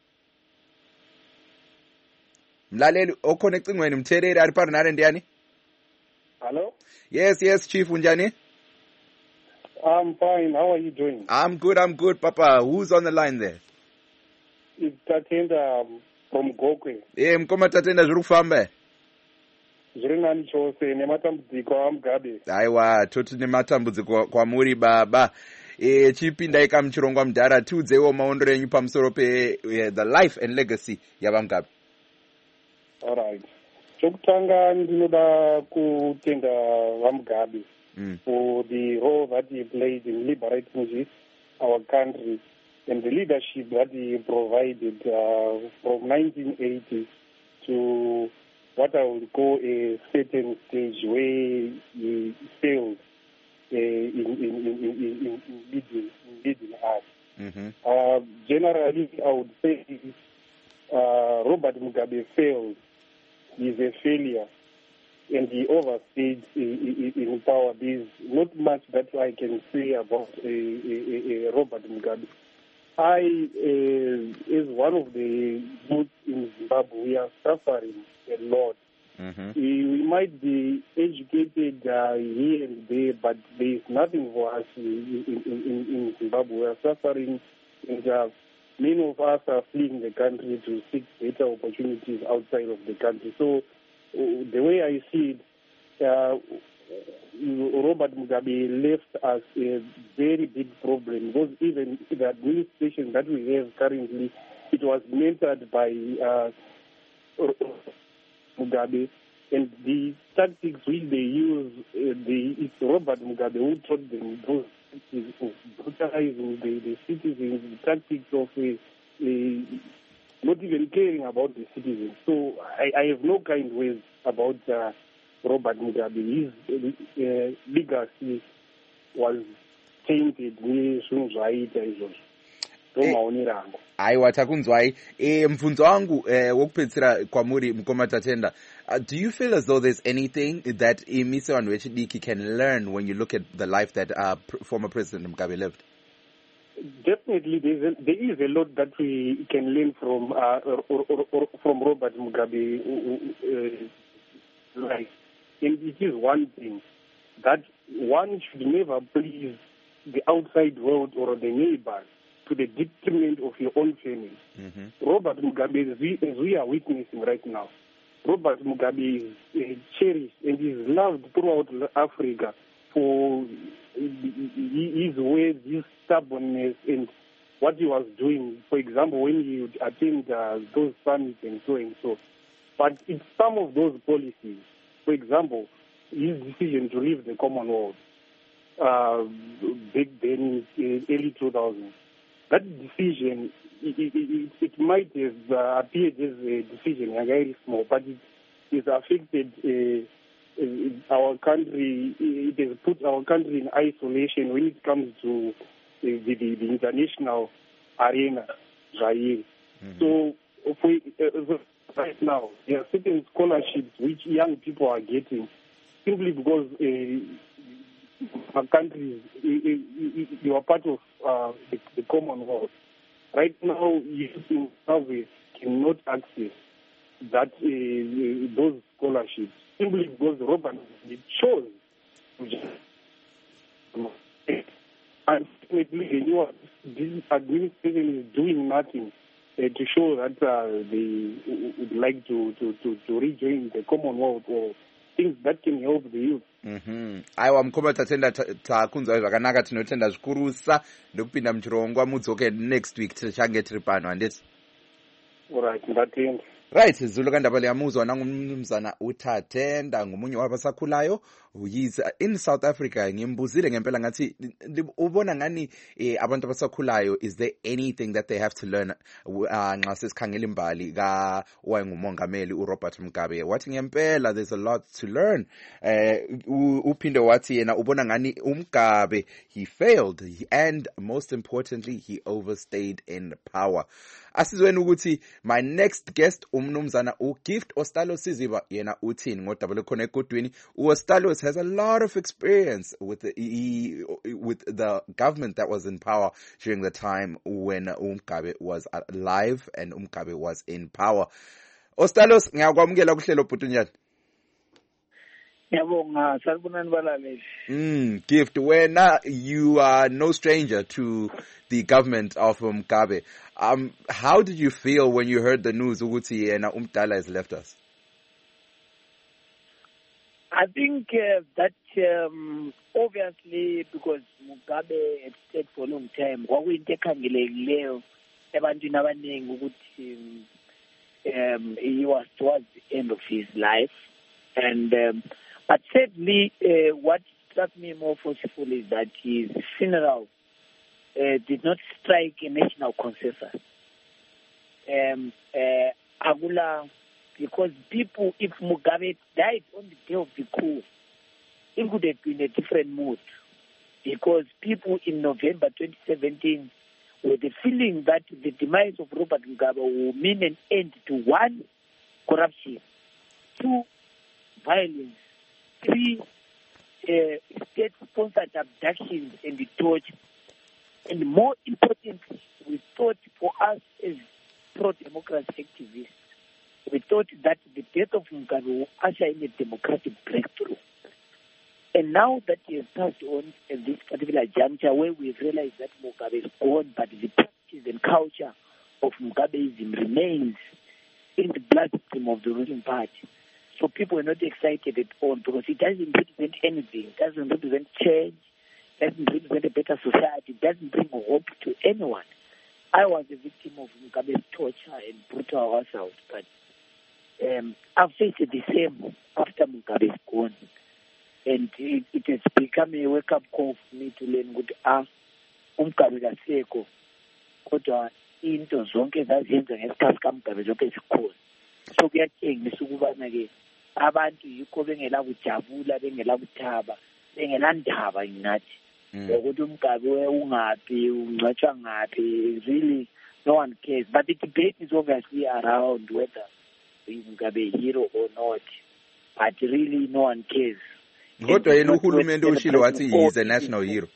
Mlaleli okhona ecingweni Mtereri ari pari nare ndiyani? Hello? Yes, Chief, unjani? I'm fine. How are you doing? I'm good, Papa. Who's on the line there? It's Tatenda from Gokwe. Mkoma Tatenda zviri kufamba. Zviri nani chose nematambudziko aMugabe. Aiwa, toti nematambudziko kwamuri baba. Chipinda muchirongwa mudhara tiudzewo maondero enyu pamusoro pe the life and legacy yaVaMugabe. All right. Chokutanga ndinoda kutenda vaMugabe for the role that he played in liberating our country and the leadership that he provided from 1980 to what I would call a certain stage where he failed in leading us. Generally, I would say Robert Mugabe failed. He's a failure, and he overstayed in power. There's not much that I can say about Robert Mugabe. As one of the youth in Zimbabwe, we are suffering a lot We might be educated here and there, but there is nothing for us in Zimbabwe. We are suffering, and many of us are fleeing the country to seek better opportunities outside of the country. So the way I see it, Robert Mugabe left us a very big problem, because even the administration that we have currently, it was mentored by Mugabe, and the tactics which they use, it's Robert Mugabe who taught them those tactics of brutalizing the citizens, the tactics of not even caring about the citizens. So I have no kind words about Robert Mugabe. His legacy was tainted nezvinozvaita izvozvo. Ndomaonero angu. Aiwa, takunzwai. Mubvunzo wangu wokupedzisira kwamuri Mukoma Tatenda. Do you feel as though there's anything that imise vanhu vechidiki can learn when you look at the life that former President Mugabe lived? Definitely, there is a lot that we can learn from Robert Mugabe life. And it is one thing, that one should never please the outside world or the neighbors to the detriment of your own family. Robert Mugabe, as we are witnessing right now, Robert Mugabe is cherished and is loved throughout Africa for his ways, his stubbornness, and what he was doing. For example, when he would attend those summits and so and so. But it's some of those policies. For example, his decision to leave the Commonwealth back then in early 2000s. That decision, it might have appeared as a decision very small, but it has affected our country. It has put our country in isolation when it comes to the international arena. So right now, there are certain scholarships which young people are getting simply because our countries, you are part of the Commonwealth. Right now, youth in Zimbabwe cannot access that those scholarships simply because Robert chose to just. Unfortunately, this administration is doing nothing to show that they would like to rejoin the Commonwealth or things that can help the youth. Aiwa, Mukoma Tatenda, takunzwa zvakanaka, tinotenda zvikurusa ndokupinda muchirongwa. Mudzoke next week tichange tiri pano, handiti? Alright, ndatenda. Right, Zulu kandaba liyamuzwa nangu mnumzana uTatenda ngomunye wabasakhulayo. He's in South Africa. Ngimbuzile ngempela ngathi ubona ngani abantu abasakhulayo, is there anything that they have to learn nxa sesikhangela imbali ka wayengumongameli uRobert Mugabe? Wathi ngempela there's a lot to learn. Uphinde wathi yena ubona ngani uMgabe he failed, and most importantly he overstayed in power. Asizweni ukuthi my next guest umnumzana uGift Ostalo Siziba yena uthini ngodaba khona egodweni. Ostalo has a lot of experience with the government that was in power during the time when uMgabe was alive and uMgabe was in power. Ostalos, ngiyakwamukela kuhlelo bhuti njani? Ngiyabonga, salibonani balaleli. Gift, wena you are no stranger to the government of Mugabe. How did you feel when you heard the news ukuthi yena umdala has left us? I think that obviously because Mugabe had stayed for a long time, kwakuyinto ekhangelekileyo ebantwini abaningi ukuthi he was towards the end of his life, and but sadly what struck me more forcefully is that his funeral did not strike a national consensus. Because people, if Mugabe died on the day of the coup, it would have been a different mood. Because people in November 2017 were the feeling that the demise of Robert Mugabe will mean an end to 1, corruption, 2, violence, 3, state-sponsored abductions and the torture. And more importantly, we thought for us as pro-democracy activists, we thought that the death of Mugabe will usher in a democratic breakthrough. And now that he has passed on at this particular juncture where we realize that Mugabe is gone, but the practice and culture of Mugabeism remains in the bloodstream of the ruling party. So people are not excited at all because it doesn't represent anything. It doesn't represent change. It doesn't represent a better society. It doesn't bring hope to anyone. I was a victim of Mugabe's torture and brutal assault, but I've faced the same after Mugabe is gone. And it has become a wake-up call for me to learn ukuthi uMgabe kasekho kodwa into zonke zazenza ngesikhathi kaMgabe zonke zikhona. So kuyatshengisa ukubana-ke abantu yikho bengela kujabula, bengela kuthaba, bengela ndaba ngathi ukuthi uMgabe ungaphi, ungcwatshwa ngaphi. Really, no one cares. But the debate is obviously around whether Mugabe a hero or not. But really, no one cares. Kodwa yena uhulumende ushilo wathi he is a national hero.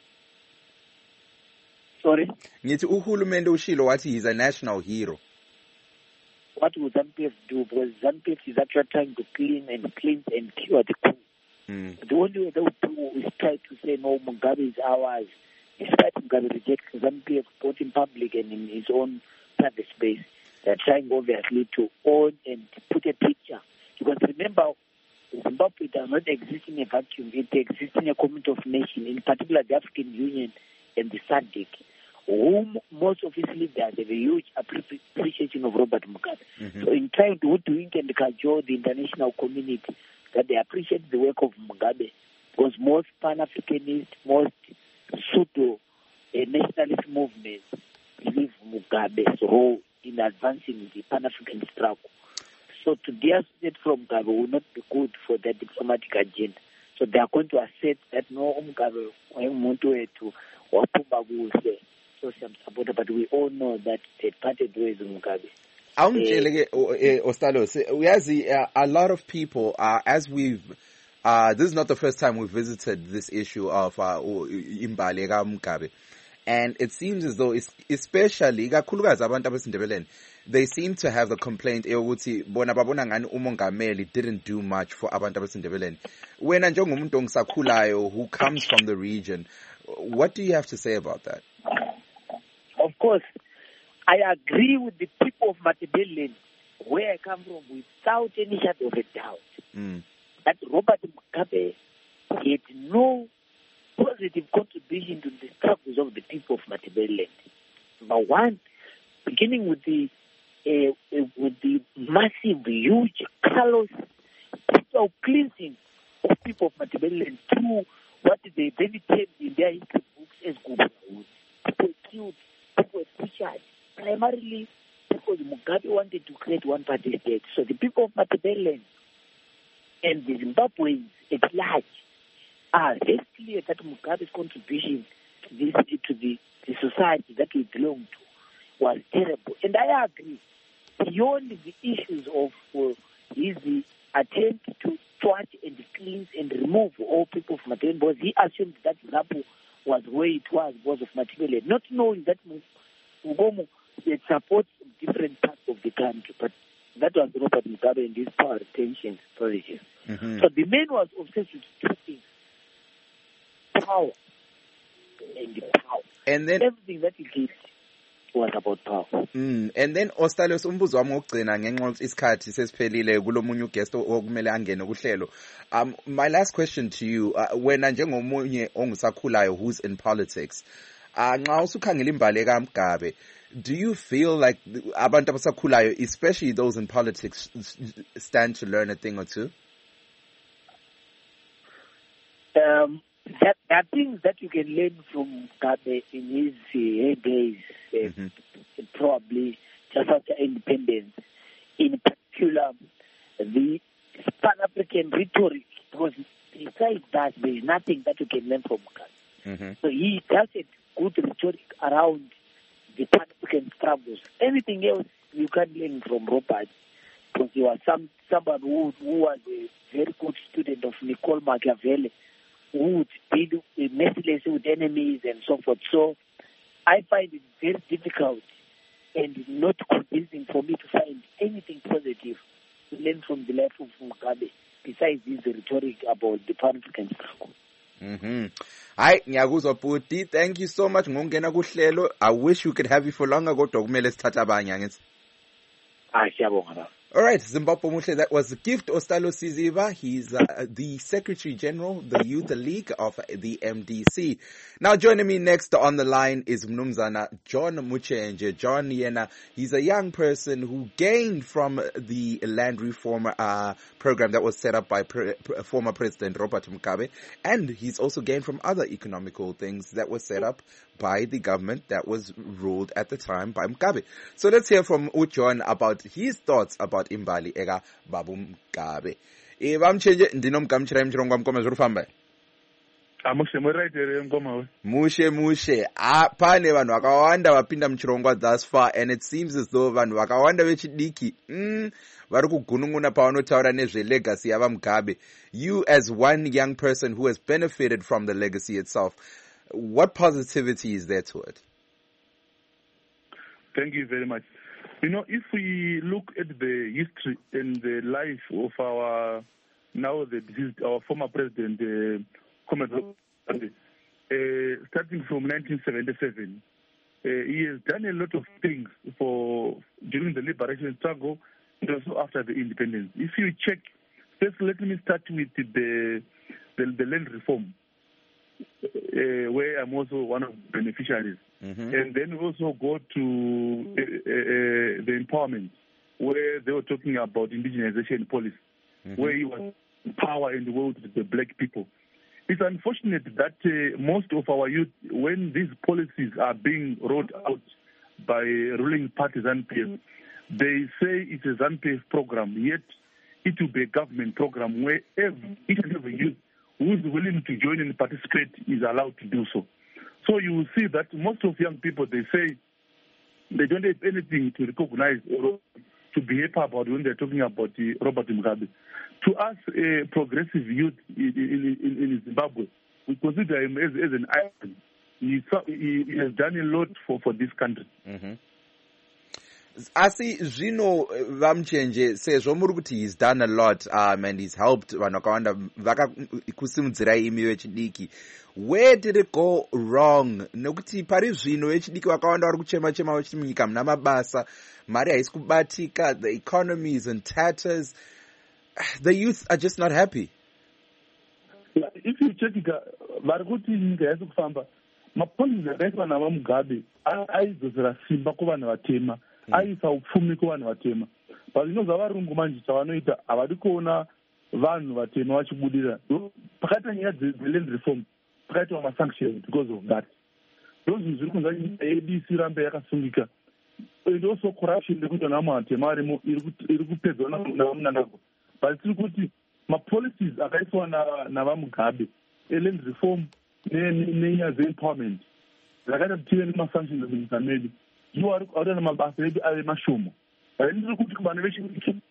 Sorry? Ngithi uhulumende ushilo wathi he is a national hero. What would ZANU-PF do? Because ZANU-PF is actually trying to clean and cure the coup. The only way they would do is try to say, no, Mugabe is ours. Despite Mugabe rejects ZANU-PF both in public and in his own private space, they're trying obviously to own and put a picture. Because remember, Zimbabwe does not exist in a vacuum. It exists in a community of nations, in particular the African Union and the SADC, whom most of its leaders have a huge appreciation of Robert Mugabe. So in trying to hoodwink and cajole the international community that they appreciate the work of Mugabe, because most Pan-Africanist, most pseudo-nationalist movements believe Mugabe's role in advancing the Pan-African struggle. So to de-associate from Mugabe will not be good for their diplomatic agenda. So they are going to assert that no Mugabe to so some supporter, but we all know that they parted ways with Mugabe. Ostalos, a lot of people, as we've, this is not the first time we've visited this issue of Imbali Mugabe. And it seems as though, especially, they seem to have the complaint didn't do much for abantu abesindebeleni. Wena njengomuntu ongisakhulayo who comes from the region, what do you have to say about that? Of course, I agree with the people of Matabeleland, where I come from, without any shadow of a doubt, that Robert Mugabe had no positive contribution to the struggles of the people of Matabeleland. Number one, beginning with the massive, huge, callous, total cleansing of people of Matabeleland through what they then termed in their history books as Gubahood. People killed, people butchered, primarily because Mugabe wanted to create one-party state. So the people of Matabeleland and the Zimbabweans at large are very clear that Mugabe's contribution to the society that we belong to was terrible. And I agree. Beyond the issues of his attempt to thwart and cleanse and remove all people from Matabeleland, because he assumed that Zimbabwe was where it was because of Matabeleland, not knowing that Mugomo had supports different parts of the country. But that was Robert Mugabe and his power retention strategies. So the man was obsessed with two things: power and power. And then everything that he did was about power. And then Ostalos, umbuzo wami wokugcina ngenxa ukuthi isikhathi sesiphelile kulomunye uguest okumele angene kuhlelo. My last question to you, wena njengomunye ongusakhulayo who's in politics, nxa usukhangela imbali kaMgabe, do you feel like abantu abasakhulayo, especially those in politics, stand to learn a thing or two? There are things that you can learn from Mugabe in his heydays, probably just after independence. In particular, the Pan-African rhetoric, because besides that, there is nothing that you can learn from Mugabe. So he does a good rhetoric around the Pan-African struggles. Anything else you can't learn from Robert, because he was someone who was a very good student of Nicole Machiavelli, who would deal mercilessly with enemies and so forth. So I find it very difficult and not convincing for me to find anything positive to learn from the life of Mugabe besides his rhetoric about the Pan-African struggle. Hayi ngiyakuzwa Puti, thank you so much ngokungena kuhlelo. I wish we could have you for longer kodwa kumele sithathe abanye angithi. Siyabonga. All right, Zimbabwe Muhle, that was Gift Ostalo Siziba. He's the Secretary General, the Youth League of the MDC. Now joining me next on the line is Mnumzana John Muchenje. John Yena, he's a young person who gained from the land reform program that was set up by former President Robert Mugabe, and he's also gained from other economical things that were set up by the government that was ruled at the time by Mugabe. So let's hear from John about his thoughts about imbali eka Babu Mugabe. Bamchenje ndinomgamchira emchirongwa mkoma zurufamba. Mushe. Pane vanhu vakawanda vapinda muchirongwa thus far, and it seems as though vanhu vakawanda vechidiki vari kugunun'una pavanotaura nezve legacy yava Mugabe. You as one young person who has benefited from the legacy itself, what positivity is there to it? Thank you very much. You know, if we look at the history and the life of our former president, starting from 1977, he has done a lot of things during the liberation struggle and also after the independence. If you check, first let me start with the land reform, where I'm also one of the beneficiaries. And then we also go to the empowerment, where they were talking about indigenization policy, where he was power in the world to the black people. It's unfortunate that most of our youth, when these policies are being rolled out by ruling parties and ZANU-PF, they say it's a ZANU-PF program, yet it will be a government program where each and every youth who is willing to join and participate is allowed to do so. So you will see that most of young people, they say they don't have anything to recognize or to be happy about when they're talking about Robert Mugabe. To us, a progressive youth in Zimbabwe, we consider him as an icon. He has done a lot for this country. Asi zvino Vamchenje says he's done a lot and he's helped vanhu vakawanda vakakusimudzirai imi vechidiki. Where did it go wrong? Nekuti pari zvino vechidiki vakawanda vari kuchema vachiti munyika muna mabasa, mari haisi kubatika, the economy is in tatters. The youth are just not happy. If you check it, vari kuti nyika yaisi kufamba, mapolisi akaiswa navaMugabe aidzosera simba kuvanhu vatema, aisa upfumi kuvanhu vatema. But zvinonzi varungu manje chavanoita havadi kuona vanhu vatema vachibudirira. Pakaita nyaya dzeland reform, pakaitwa masanctions because of that. Ndozvinhu zviri kunza nyika yedu isirambe yakasungika. And also corruption nekuti vanhu vatema varimo iri kupedzwa navamunangagwa. But tiri kuti mapolicies akaiswa navaMugabe, land reform nenyaya dzeempowerment, zvakaita kuti tive nemasanctions munyika medu. You are out of my bathroom, I am a shumo. I didn't look at manivation.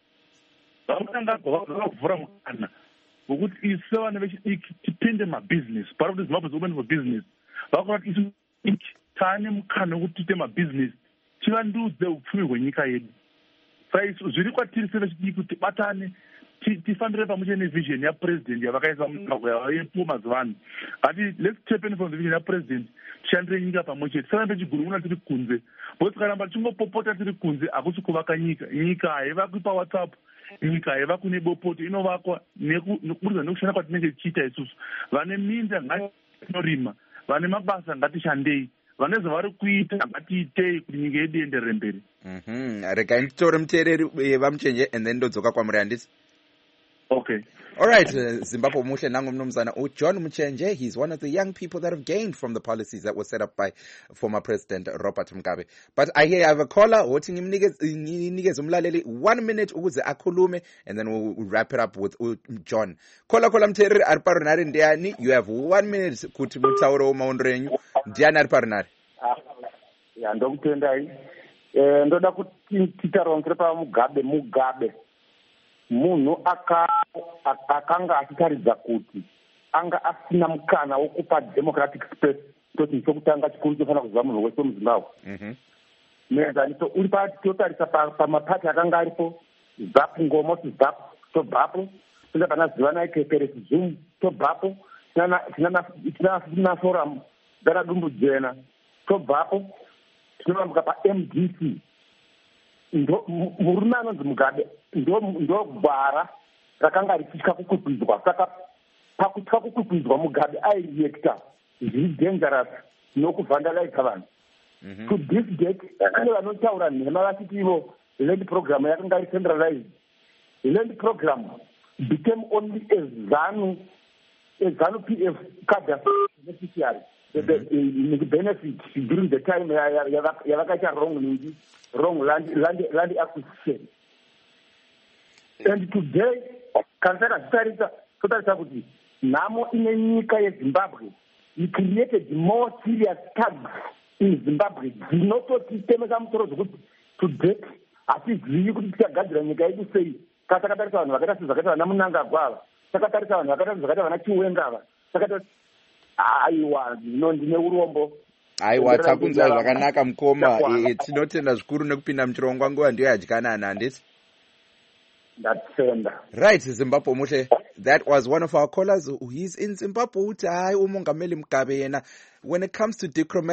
What is so innovation to tend my business? Part of this mob is open for business. What is each time can to tell my business? Children do the free when you can. Face was really quite serious. You could batani. Tifandire pamoja vision ya president yavakaisa Pumas van. Let's step in from the vision ya president. Chandre nyika pamoja. Sana chigurumuna tiri kunze. Both karamba chingopopota tiri kunze akusi kuvaka nyika. Nyika haiva pa WhatsApp. Nyika haiva kune bopoto inovakwa nekubuza nekushanda kwatinenge tichiita isusu. Vane minda ngatinorima. Vane mabasa ngatishandei. Vane zvavari kuita ngatiitei kuti nyika yedu ienderere mberi. Rega nditore muteereri Vamchenje and then ndodzoka kwamuri handiti. Okay. All right, Zimbabwe Muhle nangu mnumzana John Muchenje. He's one of the young people that have gained from the policies that were set up by former President Robert Mugabe. But I hear I have a caller. Wothi ngimnikeze umlaleli 1 minute ukuze akhulume, and then we'll wrap it up with John. Caller mthereri ari parinari ndiani? You have 1 minute kuti mutaure umaundro enyu. Ndiani ari parinari? Ya ndokutendai. Ndoda kuti titaronzere pa Mugabe. Munhu akanga achitaridza kuti anga asina mukana wokupa democratic space kuti chokutanga chikuru chofana kuziva munhu wese muZimbabwe. muenzaniso uri totarisa pamapati akanga aripo zap ngomo zap tobvapo tinga pana zivanai keperesi zoom tobvapo tina forum dzaradumbu jena tobvapo tinovambuka pamdc murume anonzi Mugabe ndo gwara rakanga richitya kukwikwizwa. Saka pakutya kukwikwizwa Mugabe aireacta zviri dangerous nokuvhandaliza vanhu. To this date kune vanotaura nhema vachiti ivo land program yakanga iri centralized. Land program became only a ZANU PF cadre beneficiary. The benefit during the time yavakaita wrong land acquisition. And today totarisa kuti nhamo ine nyika yeZimbabwe, he created more serious thugs in Zimbabwe dzinototitemesa musoro zvokuti to date hatizivi kuti tichagadzira nyika yedu sei. Takatarisa vanhu vakaita sezvakaita vana Munangagwa ava, takatarisa vanhu vakaita sezvakaita vana Chiwenga ava, takatarisa aiwa ndine urombo. Aiwa takunzwa zvakanaka mukoma. Tinotenda zvikuru nekupinda muchirongwa nguva ndiyo yadyanana handiti. Right, Zimbabwe Muhle. That was one of our callers. He's in Zimbabwe. Umongameli Mugabe yena. When it comes to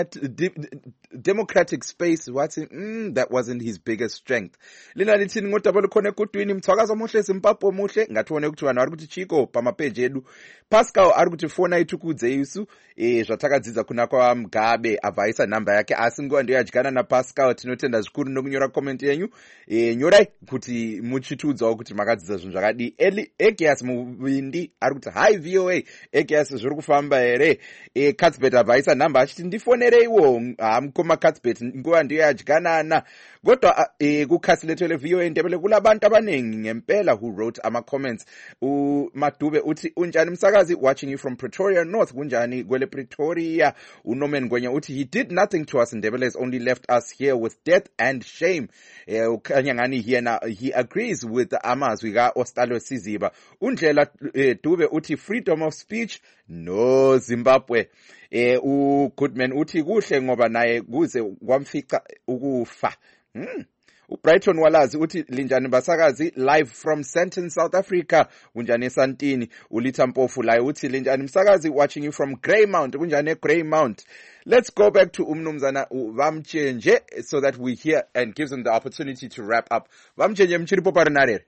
democratic space, that wasn't his biggest strength. Lina litini ngotabolo kone kutwini mtswakaza Muhle Zimbabwe Muhle. Ngatuone kuti vanhu vari kuti chiko pamapeji edu. Pascal ari kuti fona itukudze isu. Zvatakadzidza kuna kwa Mugabe abvaisa namba yake. Asi nguva ndiyo yadyana na Pascal. Tinotenda zvikuru nokunyora comment yenyu. Nyorai kuti muchitudzwawo kuti makadzidza zvinhu zvakadi. Egias Muvindi ari kuti hi VOA. Egias zviri kufamba here. Katsbet abvaisa namba achiti ndifonereiwo mukoma Katsbet nguva ndiyo yadyanana. Kodwa kukhasi lethu le-VOA Ndebele kulabantu abaningi ngempela who wrote ama-comments. Madube uthi unjani msakazi, watching you from Pretoria North. Kunjani kwele Pretoria. Unomen Ngwenya uthi he did nothing to us. Ndebele has only left us here with death and shame. Ukanyangani he agrees with the amazwi ka-Ostalo Siziba. Undlela Dube uthi freedom of speech no Zimbabwe. Goodman uthi kuhle ngoba naye kuze kwamfica ukufa. Brighton Walazi uthi linjani basakazi live from Sandton South Africa. Unjani Santini. Ulitha Mpofu laye uthi linjani msakazi watching you from Greymount. Unjani Greymount. Let's go back to Umnumzana Vamchenje so that we hear and gives them the opportunity to wrap up. Vamchenje mchiripo parinare.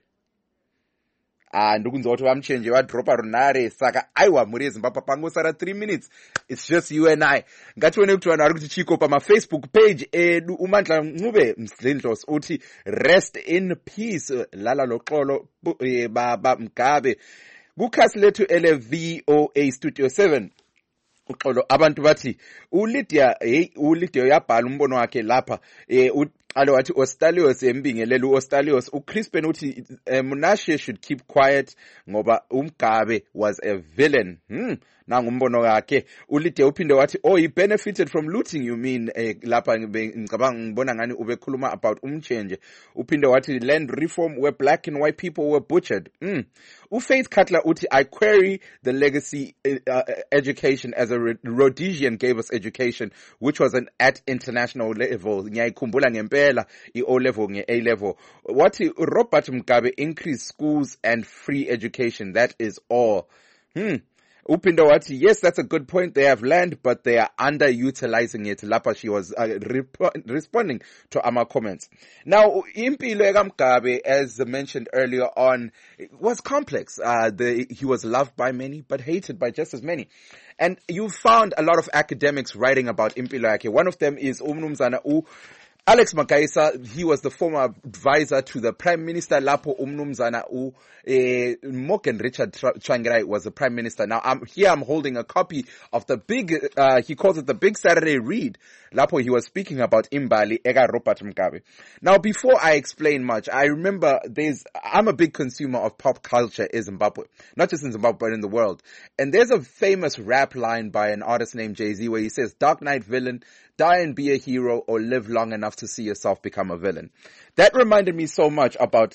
Ndukunzwa kuti Vamchenje wadropa runare saka aiwa muri Zimbabwe pangosara 3 minutes. It's just you and I. Ngatione kuti vanhu vari kuti chiko Facebook page edu. Umandla Ncube Mslindlos uthi rest in peace lala loxolo baba Mugabe. Kukhasi lethu ele VOA Studio 7 uxolo abantu bathi uLydia yabhala umbono wakhe lapha alo wathi Ostalios embingelela uOstalios. uCrispen uthi Munashe should keep quiet ngoba uMgabe was a villain. Nangu umbono wakhe. uLydia uphinde wathi he benefited from looting, you mean lapha ngicabanga ngibona ngani ubekhuluma about umchenje. Uphinde wathi land reform where black and white people were butchered. uFaith Cutler uthi I query the legacy education as a Rhodesian gave us education which was at international level. Ngiyayikhumbula ngempela I-O level nge-A level. Wathi Robert Mugabe increased schools and free education, that is all. Upindo wathi yes, that's a good point. They have land, but they are underutilizing it. Lapha she was responding to our comments. Now, impilo Mugabe, as mentioned earlier on, was complex. He was loved by many, but hated by just as many. And you found a lot of academics writing about impilo yake. One of them is Umnumzana Alex Makaisa. He was the former advisor to the Prime Minister. Lapo Umnumzana Morgan Richard Tsvangirai was the Prime Minister. Now I'm holding a copy of the big, he calls it the Big Saturday Read. Lapo he was speaking about Imbali Ega Robert Mugabe. Now before I explain much, I remember I'm a big consumer of pop culture in Zimbabwe. Not just in Zimbabwe, but in the world. And there's a famous rap line by an artist named Jay-Z where he says, Dark Knight villain, die and be a hero, or live long enough to see yourself become a villain. That reminded me so much about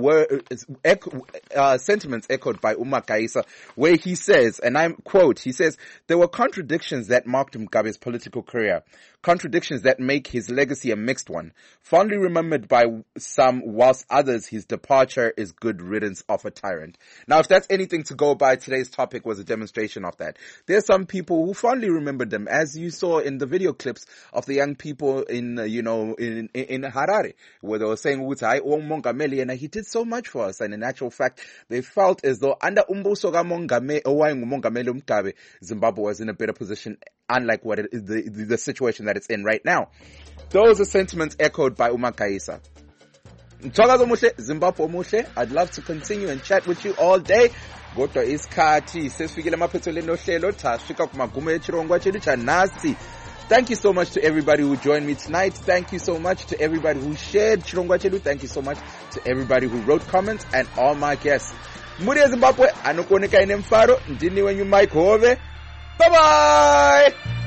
sentiments echoed by uMakaisa, where he says, and I'm quote, he says, there were contradictions that marked Mugabe's political career, contradictions that make his legacy a mixed one, fondly remembered by some, whilst others his departure is good riddance of a tyrant. Now, if that's anything to go by, today's topic was a demonstration of that. There's some people who fondly remembered them, as you saw in the video clips of the young people in Harare, where they were saying, and he did so much for us. And in actual fact, they felt as though under umbuso kaMongameli Mugabe, Zimbabwe was in a better position, unlike what it is, the situation that it's in right now. Those are sentiments echoed by uMakaisa. Zimbabwe muhle. I'd love to continue and chat with you all day. Kodwa isikhathi sesifikile emaphethelweni ohlelo tasifika kumagumo echirongwa chedu chanasi. Thank you so much to everybody who joined me tonight. Thank you so much to everybody who shared Chirongwa Chedu. Thank you so much to everybody who wrote comments and all my guests. Muri Zimbabwe, anokuoneka ine mfaro, ndini wenyu Mike Hove. Bye bye!